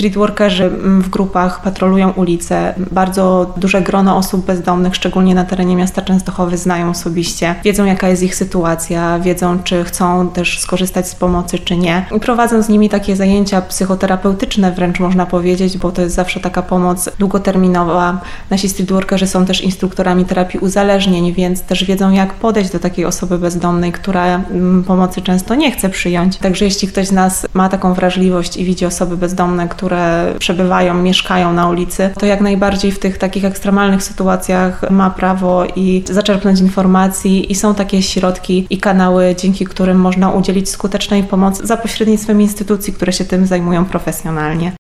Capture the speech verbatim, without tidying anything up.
Streetworkerzy w grupach patrolują ulice. Bardzo duże grono osób bezdomnych, szczególnie na terenie miasta Częstochowy, znają osobiście. Wiedzą, jaka jest ich sytuacja, wiedzą, czy chcą też skorzystać z pomocy, czy nie. I prowadzą z nimi takie zajęcia psychoterapeutyczne, wręcz można powiedzieć, bo to jest zawsze taka pomoc długoterminowa. Nasi streetworkerzy są też instruktorami terapii uzależnień, więc też wiedzą, jak podejść do takiej osoby bezdomnej, która pomocy często nie chce przyjąć. Także jeśli ktoś z nas ma taką wrażliwość i widzi osoby bezdomne, które przebywają, mieszkają na ulicy, to jak najbardziej w tych takich ekstremalnych sytuacjach ma prawo i zaczerpnąć informacji i są takie środki i kanały, dzięki którym można udzielić skutecznej pomocy za pośrednictwem instytucji, które się tym zajmują profesjonalnie.